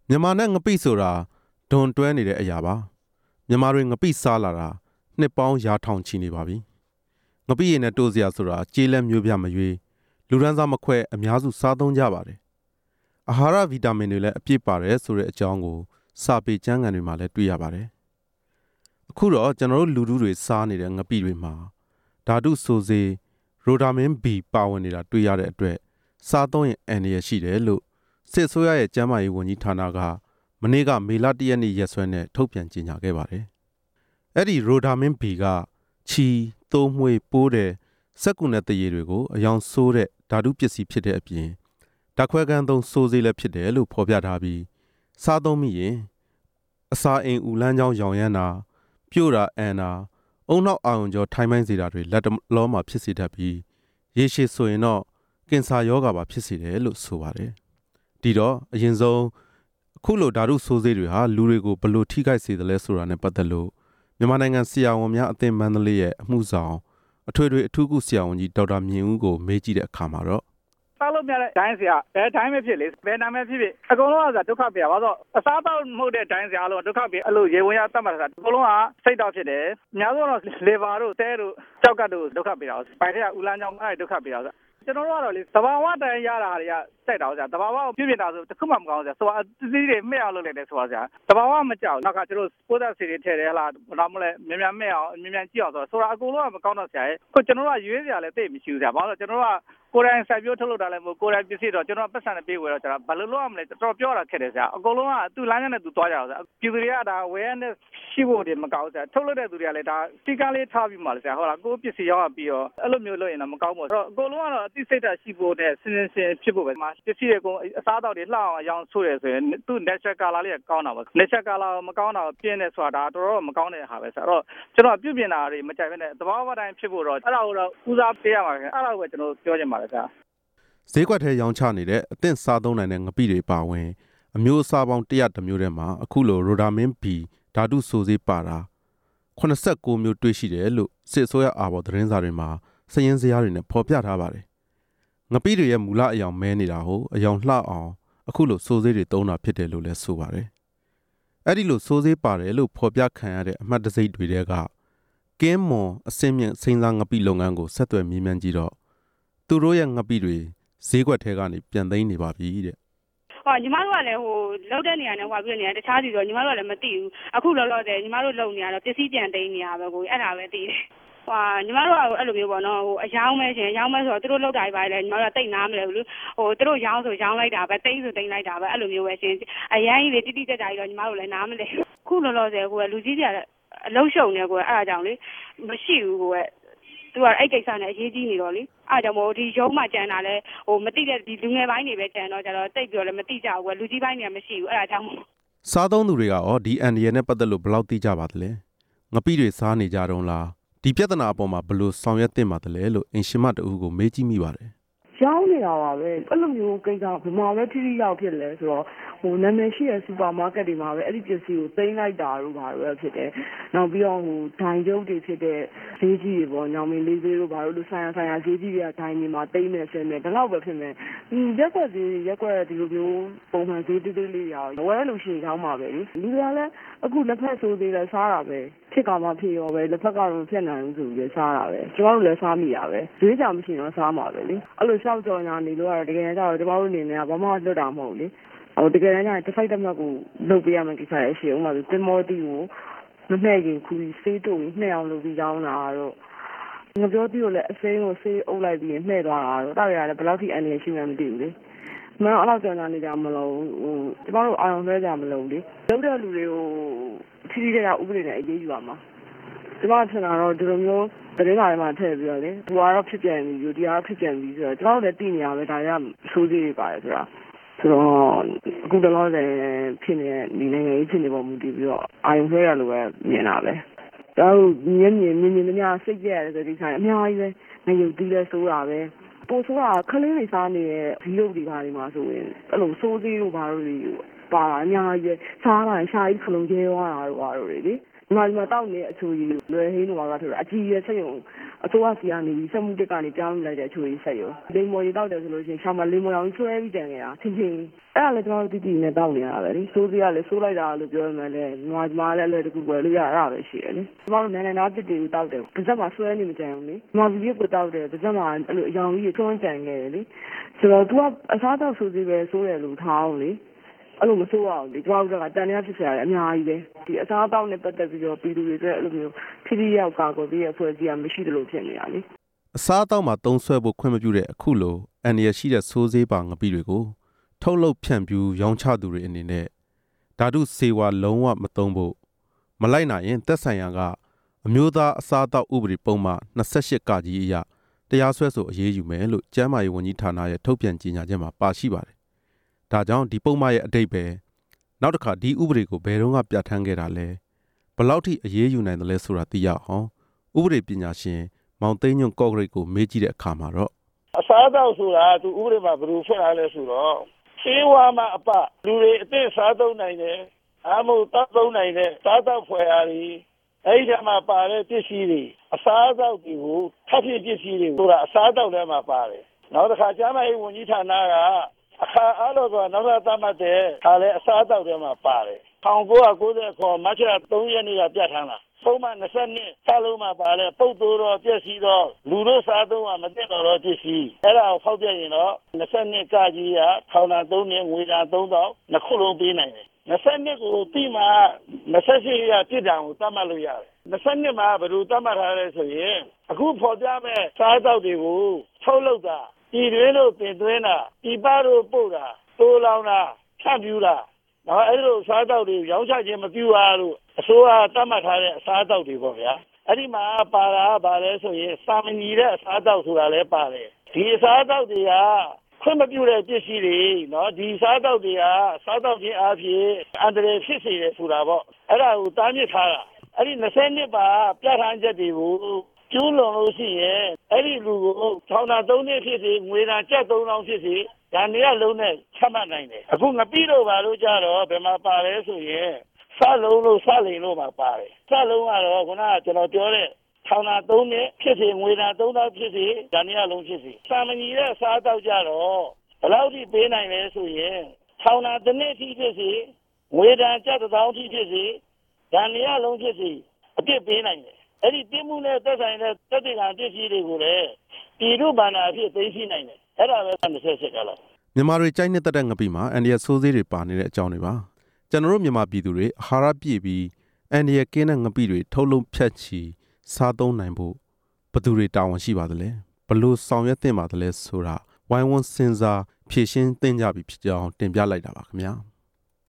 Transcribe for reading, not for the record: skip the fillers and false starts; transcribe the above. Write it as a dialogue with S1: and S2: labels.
S1: မြန်မာနဲ့ငပိဆိုတာဒွန်တွဲနေတဲ့အရာပါမြန်မာတွေငပိစားလာတာနှစ်ပေါင်းရာထောင်ချီနေပါပြီငပိရည်နဲ့တိုးစရာဆိုတာကြေးလက်မျိုးပြမရွေးလူရန်စားမခွဲအများစုစားသုံးကြပါတယ်အာဟာရဗီတာမင်တွေလည်းအပြည့်ပါတယ်ဆိုတဲ့အကြောင်းကိုစာပေကျမ်းဂန်တွေမှာလည်းတွေ့ရပါတယ်အခုတော့ကျွန်တော်တို့လူထုတွေစားနေတဲ့ငပိတွေမှာဓာတုဆိုစေရိုဒါမင် B ပါဝင်နေတာတွေ့ရတဲ့အတွက်စားသုံးရင်အန္တရာယ်ရှိတယ်လို့စစ်ဆိုးရရဲ့ကျန်းမာရေးဝန်ကြီးဌာနကမနေ့ကမေလ1ရက်နေ့ရက်စွဲနဲ့ထုတ်ပြန်ကြေညာခဲ့ပါတယ်။အဲ့ဒီရိုဒါမင် B ကချီသုံးမွှေးပိုးတဲ့စက္ကူနဲ့တရေတွေကိုအယောင်ဆိုးတဲ့ဓာတုပစ္စည်းဖြစ်တဲ့အပြင်ဓာတ်ခွဲခန်းသုံးဆိုးစေးလည်းဖြစ်တယ်လို့ဖော်ပြထားပြီးစားသုံးမိရင်အစာအိမ်ဦးလန်းချောင်းရောင်ရမ်းတာပြို့တာအန်တာအုံနောက်အာရုံကြောထိုင်းမိုင်းစေတာတွေလက်တလောမှာဖြစ်စေတတ်ပြီးရေရှည်ဆိုရင်တော့ကင်ဆာရောဂါပါဖြစ်စေတယ်လို့ဆိုပါတယ်။ဒီတော့အရင်ဆုံးအခုလိုဓာတုဆိုးစေးတွေဟာလူတွေကိုဘယ်လိုထိခိုက်စေသလဲဆိုတာနဲ့ပတ်သက်လို့မြန်မာနိုင်ငံဆရာဝန်များအသင်းမန္တလေးရဲ့အမှုဆောင်အထွေထွေအထူးကုဆရာဝန်ကြီးဒေါက်တာမြင့်ဦးကိုမေးကြည့်တဲ့အခါမှာတော့
S2: စားလို့မြတဲ့ဒိုင်းဆရာဘယ်ဒိုင်းပဲဖြစ်လေဘယ်နာမည်ဖြစ်ဖြစ်အကုန်လုံးကဒုက္ခပြပါဆိုအစားတော့မဟုတ်တဲ့ဒိုင်းဆရာလို့ဒုက္ခပြအဲ့လိုရေဝင်ရတတ်မှတ်တာအကုန်လုံးကစိတ်တော့ဖြစ်တယ်အများဆုံးတော့လေဘာတို့တဲတို့ကြောက်ကတ်တို့ဒုက္ခပြတာပိုင်ထက်ကဦးလန်းချောင်းအဲ့ဒုက္ခပြတာဆိုကျွန်တော်တို့ကတော့လေသဘာဝတိုင်းရတာတွေကစိုက်တာဆရာသဘာဝကိုပြည့်ပြည့်တာဆိုတခုမှမကောင်းဆရာဆိုတော့သတိတွေမှဲ့အောင်လုပ်လိုက်တယ်ဆိုတာဆရာသဘာဝမကြောက်နောက်ကကျွန်တော်ပိုးသက်စီတွေထည့်တယ်ဟလားဘာမှမလဲမြန်မြန်မှဲ့အောင်မြန်မြန်ကြည့်အောင်ဆိုတာအကုန်လုံးကမကောင်းတော့ဆရာခုကျွန်တော်တို့ကရွေးစရာလည်းသိမရှိဘူးဆရာဘာလို့ကျွန်တော်တို့ကကိုယ်တိုင်စိုက်ပျိုးထုတ်လုပ်တာလည်းမဟုတ်ကိုယ်တိုင်ပစ္စည်းတော့ကျွန်တော်ပတ်စံနဲ့ပေးဝယ်တော့ကျွန်တော်ဘာလို့လုပ်ရမလဲတော်ပြောတာခက်တယ်ဆရာအကုန်လုံးကသူ့လမ်းနဲ့သူသွားကြအောင်ဆရာပြည်သူတွေကဒါ awareness ရှိဖို့တည်းမကောင်းဆရာထုတ်လုပ်တဲ့သူတွေကလည်းဒါစီကံလေးထားပြီးမှလည်းဆရာဟုတ်လားကိုယ်ပစ္စည်းရောင်းပြီးတော့အဲ့လိုမျိုးလုပ်ရင်တော့မကောင်းဘူးဆိုတော့အကုန်လုံးကတော့အသိစိတ်ဓာတ်ရှိဖို့နဲ့စင်စင်ဖြစ်ဖို့ပဲမှာပစ္စည်းတွေကိုအစားအသောက်တွေလှအောင်အရောင်းဆိုးတယ်ဆိုရင်သူ့ natural color လေးကကောင်းတာပါ natural color မကောင်းတာပြင်းနေဆိုတာဒါတော်တော်မကောင်းတဲ့ဟာပဲဆရာအဲ့တော့ကျွန်တော်ပြုပြင်တာတွေမကြိုက်ဘဲနဲ့သဘာဝတိုင်းဖြစ်ဖို့တော့အဲ့ဒါကိုတော့ဦးစားပေးရမှာခင်အဲ့ဒါကိုပဲကျွန်တော်ပြောချင်ပါတယ်ဆရာ
S1: ဈေးကွက်ထဲရောင်းချနေတဲ့အသင့်စားသုံးနိုင်တဲ့ငပိတွေပါဝင်အမျိုးအစားပေါင်း100မျိုးထဲမှာအခုလိုရိုဒါမင် B ဓာတုဆိုစေးပါတာ89မျိုးတွေ့ရှိတယ်လို့စစ်အစိုးရအာဘော်သတင်းစာတွေမှာစည်ရင်းစရာတွေနဲ့ဖော်ပြထားပါတယ်ငပိတွေရဲ့မူလအယောင်မဲနေတာကိုအယောင်လှအောင်အခုလိုဆိုစေးတွေသုံးတာဖြစ်တယ်လို့လည်းဆိုပါတယ်အဲ့ဒီလိုဆိုစေးပါတယ်လို့ဖော်ပြခံရတဲ့အမှတ်တံဆိပ်တွေတဲကကင်းမွန်အစင်းမြင့်စိမ်းစားငပိလုပ်ငန်းကိုဆက်သွယ်မြင်းမြန်းကြည့်တော့သူတို့ရဲ့ငပိတွေဈေးကွက်ထဲကနေပြန်သိမ်းနေပါပြီတဲ့
S3: ညီမတို့ကလည်းလောက်တဲ့နေရာနဲ့ဟိုပြီးနေရာတခြားစီတော့ညီမတို့ကလည်းမသိဘူးအခုလောလောဆယ်ညီမတို့လုံနေရတော့ပစ္စည်းပြန်သိမ်းနေရပဲကိုအဲ့ဒါပဲသိတယ်ညီမတို့ကအဲ့လိုမျိုးပေါ့နော်အယောင်းမဲရှင်အယောင်းမဲဆိုတော့သူတို့လောက်တာပဲလေညီမတို့ကတိတ်နားမလဲဘူးသူတို့ရောင်းဆိုရောင်းလိုက်တာပဲတိတ်ဆိုတိတ်လိုက်တာပဲအဲ့လိုမျိုးပဲရှင်အရန်ကြီးလေတိတိကျကျကြီးတော့ညီမတို့လည်းနားမလဲခုလောလောဆယ်ကိုလူကြီးတွေကအလုံးရှုံနေကိုအဲ့ဒါကြောင့်လေမရှိဘူးကိုသူကအဲ့ကိစ္စနဲ့အရေးကြီးနေတော့လေအားကြောင့်မို့ဒီရုံးမှာကြံတာလဲမတိတဲ့ဒီလူငယ်ပိုင်းတွေပဲကြံတော့ကြတော့တိတ်ပြောလဲမတိကြဘူးလူကြီးပိုင်းတွေကမရှိဘူးအဲ့ဒါကြောင့်
S1: စားသုံးသူတွေကရောဒီအန်ဒီရနဲ့ပတ်သက်လို့ဘယ်လောက်သိကြပါသလဲငပိတွေစားနေကြတော့လားဒီပြဿနာအပေါ်မှာဘယ်လိုဆောင်ရွက်သင့်ပါသလဲလို့အင်ရှင်မတူကိုမေးကြည့်မိပါတယ်
S4: ရောင်းနေတာပါပဲအဲ့လိုမျိုးကိစ္စဘယ်မှာပဲထိထိရောက်ဖြစ်လဲဆိုတော့နာမည်ရှိတဲ့စူပါမားကတ်တွေမှာပဲအဲ့ဒီပစ္စည်းကိုသိမ်းလိုက်တာတို့ဘာလို့ဖြစ်တယ်နောက်ပြီးတော့ဒိုင်ကျုပ်တွေဖြစ်တဲ့ဈေးကြီးတွေပေါ့ညောင်မင်းလေးသေးတို့ဘာလို့ဆိုင်ရာဈေးကြီးတွေကဒိုင်တွေမှာသိမ်းနေဆဲနေဒီလောက်ပဲဖြစ်မယ်ရက်ွက်ဒီလိုမျိုးပုံမှန်ဈေးတိတိလေးရအောင်ဝယ်လို့ရှိရင်ကောင်းပါပဲလူတွေကလည်းအခုလက်ဖက်ဆိုးသေးတယ်စားတာပဲဖြစ်ကမှဖြစ်ရောပဲလက်ဖက်ကတော့ဖြစ်နိုင်ဘူးဆိုပြီးစားတာပဲကျမတို့လည်းစားမိတာပဲဈေးကြောင်မရှိတော့စားမှာပဲလေအဲ့လိုရှောက်ကြော်ညာနေလို့ကတော့တကယ်တော့ကျမတို့အနေနဲ့ကဘာမှလွတ်တာမဟုတ်လေတကယ်တမ်းကျရင်တစ်ဖိုက်တစ်မှတ်ကိုလုပ်ပေးရမယ်ကိစ္စရဲ့ရှိအောင်ပါတင်မောတီကိုမနှဲ့ရင်ခူစေးတုံနှဲ့အောင်လုပ်ပြီးကြောင်းတာတော့ငပြောတီကိုလည်းအစိမ်းကိုစေးအုပ်လိုက်ပြီးနှဲ့သွားတာတော့တောက်ရတယ်ဘယ်လောက်ထိအန်ရရှိမှမသိဘူးလေမင်းအဲ့လောက်ကြော်ညာနေကြမလို့ကျမတို့အာရုံလွှဲကြမလို့လေလုပ်တဲ့လူတွေကိုထိထိကျကျဥပဒေနဲ့အရေးယူရမှာကျမထင်တာတော့ဒီလိုမျိုးသတင်းစာတွေမှာထည့်ပြီးတော့လေဟိုကတော့ဖြစ်ပြန်ပြီဒီကတော့ဖြစ်ပြန်ပြီဆိုတော့ကျမတို့လည်းသိနေရပဲဒါရဆိုးသေးတွေပါတယ်ဆိုတာဆိုတော့အခုတလောလည်းဖြစ်နေတဲ့ဒီနိုင်ငံရေးဖြစ်နေပုံမူတည်ပြီးတော့အာရုံဆွဲရလို့ပဲမြင်တာပဲဒါတို့မြင်သမျှစိတ်ကြရတယ်ဆိုဒီဆိုင်အများကြီးပဲငရုတ်တီးလဲဆိုးတာပဲပိုဆိုတာခလေးတွေစားနေတဲ့ဗီဒီယိုတွေပါနေမှာဆိုရင်အဲ့လိုဆိုးသေးလို့ဘာလို့လဲပါအများကြီးပဲစားတာရှားကြီးခလုံးကျဲသွားတာတို့ဘာလို့လဲလေဒီမှာတောက်နေတဲ့အချူကြီးလွယ်ဟင်းတို့ဘာကဆိုတော့အကြီးရဲ့စိတ်ုံအစိုးရစီကနေပြီးစက်မှုတက်ကနေပြောင်းလိုက်တဲ့အချို့ကြီးဆက်ရောလိမ္မော်ရီတောက်တယ်ဆိုလို့ရှိရင်ရှာမလိမ္မော်ရောင်ဆွဲပြီးတန်နေတာချင်းချင်းအဲ့ဒါလည်းကျွန်တော်တို့တည်နေတောက်နေရတာပဲလေစိုးစည်းကလည်းစိုးလိုက်တာလို့ပြောရမယ်လေညီမလည်းအလွယ်တကူပဲလို့ရတာပဲရှိတယ်လေကျွန်တော်တို့နိုင်ငံသားတစ်တီကိုတောက်တယ်ပါဇက်မှာဆွဲနေမကြဘူးလေညီမဗီဒီယိုကိုတောက်တယ်ပါဇက်မှာအဲ့လိုအယောင်ကြီးထွန်းကြံခဲ့တယ်လေဆိုတော့ तू ကအစားတောက်စိုးစည်းပဲစိုးတယ်လို့ထားအောင်လေအဲ့လိုမစိုးရအောင်ဒီကျွန်တော်တို့ကတန်တရားဖြစ်စရာအများကြီးပဲဒီအစားအသောက်နဲ့ပတ်သက်ပြီးတော့ပြည်သူတွေအတွက်အဲ့လိုမျိုးထိထိရောက်ကာကွယ်ပြီးရအဖွဲ့အစည်းကမရှိတယ်လို့ဖြစ်နေတာလေ
S1: အစားအသောက်မှာသုံးဆွဲဖို့ခွင့်မပြုတဲ့အခုလိုအန်ဒီရရှိတဲ့ဆိုးဆေးပါငပိတွေကိုထုတ်လုပ်ဖြန့်ဖြူးရောင်းချသူတွေအနေနဲ့ဓာတုဆေးဝါးလုံးဝမသုံးဖို့မလိုက်နိုင်ရင်သက်ဆိုင်ရာကအမျိုးသားအစားအသောက်ဥပဒေပုံမှန်28ကကြီးအရတရားစွဲဆိုအရေးယူမယ်လို့ကျန်းမာရေးဝန်ကြီးဌာနရဲ့ထုတ်ပြန်ကြေညာချက်မှာပါရှိပါတယ်။ဒါကြောင့်ဒီပုံမှန်ရဲ့အတိတ်ပဲနောက်တစ်ခါဒီဥပဒေကိုဘယ်တော့မှပြဋ္ဌာန်းခဲ့တာလဲဘယ်လောက်ထိအရေးယူနိုင်တယ်လဲဆိုတာသိရအောင်ဥပဒေပညာရှင်မောင်သိန်းညွန့်ကော့ဂရိတ်ကိုမေးကြည့်တဲ့အခါမှာတော့
S5: အစားအသောက်ဆိုတာသူဥပဒေမှာဘယ်လိုဖြစ်လာလဲဆိုတော့ဆေးဝါးမှာအပလူတွေအသိစားသုံးနိုင်တယ်အားမို့တောက်သုံးနိုင်တဲ့စားသောက်ဖွယ်ရာတွေအဲ့ဒီမှာပါတဲ့ပစ္စည်းတွေအစားအသောက်တွေကိုထပ်ဖြစ်ပစ္စည်းတွေဆိုတာအစားအသောက်ထဲမှာပါတယ်နောက်တစ်ခါကျန်းမာရေးဝန်ကြီးဌာနကအခါအားလို့ဆိုနောက်ထပ်သတ်မှတ်တဲ့ခါလဲအစားအသောက်ထဲမှာပါတယ်1990မတ်လ3ရက်နေ့ကပြဋ္ဌာန်းလာပုံမှန်22စလုံးမှာပါလဲပုတ်တိုးတော့ပြည့်စည်တော့လူတို့စားသုံးကမသိတော့ပစ္စည်းအဲ့ဒါကိုဖောက်ပြရင်တော့22ကကြီးကထောင်တာ3နှစ်ငွေတာ3000နှစ်ခုလုံးပေးနိုင်တယ်22ကိုပြီးမှ28ရပြစ်ဒဏ်ကိုသတ်မှတ်လို့ရတယ်22မှာဘယ်လိုသတ်မှတ်ထားလဲဆိုရင်အခုဖော်ပြမဲ့စားသောက်တွေကိုထုတ်လုပ်တာဒီတွင်းတို့တင်သွင်းတာဒီပတို့ပို့တာတိုးလောင်တာဖြန့်ဖြူးတာနော်အဲ့လိုစားသောက်တွေရောင်းချခြင်းမပြုရလို့အစိုးရသတ်မှတ်ထားတဲ့အစားအသောက်တွေပေါ့ဗျာအဲ့ဒီမှာပါတာဗာလဲဆိုရင်စာမညီတဲ့အစားအသောက်ဆိုတာလည်းပါတယ်ဒီအစားအသောက်တွေကခွင့်မပြုတဲ့ပစ္စည်းတွေနော်ဒီစားသောက်တွေကစားသောက်ခြင်းအပြင်အန္တရာယ်ဖြစ်စေတယ်ဆိုတာပေါ့အဲ့ဒါကိုတားမြစ်ထားတာအဲ့ဒီ20ပါပြဋ္ဌာန်းချက်တွေကိုကျူးလွန်လို့ရှိရင်အဲ့ဒီလူကိုထောင်တာ3နှစ်ဖြစ်စေငွေတာကျပ်3000ဖြစ်စေဒါနေရာလုံးနဲ့ချမှတ်နိုင်တယ်အခုငပိတော့ပါလို့ကြတော့ဘယ်မှာပါလဲဆိုရင်စလုံးလို့စလိန်လို့မှာပါတယ်စလုံးကတော့ခုနကကျွန်တော်ပြောတဲ့ထောင်တာ3နှစ်ဖြစ်စေငွေတာ3000ဖြစ်စေဒါနေရာလုံးဖြစ်စေစာမညီတဲ့စားတောက်ကြတော့ဘယ်လောက်ထိပေးနိုင်လဲဆိုရင်ထောင်တာတစ်နှစ်ထိဖြစ်စေငွေတာကျပ်1000ထိဖြစ်စေဒါနေရာလုံးဖြစ်စေအပြစ်ပေးနိုင်တယ်အဲ့ဒီတိမှုနဲ့သက်ဆိုင်တဲ့တက်တေကံပစ္စည်းတွေကိုလည်းပြည်သူ့ဘဏ္ဍာအဖြစ်သိသိနိုင်တယ်အဲ့ဒါပဲ28ကလောက်
S1: မြန်မာတွေကြိုက်နေတဲ့ငပိမှာအန်ဒီရဆိုးသေးတွေပါနေတဲ့အကြောင်းတွေပါကျွန်တော်တို့မြန်မာပြည်သူတွေအာဟာရပြည့်ပြီးအန်ဒီရကင်းတဲ့ငပိတွေထုတ်လုံးဖြတ်ချီစားသုံးနိုင်ဖို့ဘယ်သူတွေတာဝန်ရှိပါသလဲဘလို့ဆောင်ရွက်သင့်ပါသလဲဆိုတာဝိုင်းဝန်းစဉ်းစားဖြည့်ရှင်းသင့်ကြပြီဖြစ်ကြောင်းတင်ပြလိုက်တာပါခင်ဗျာ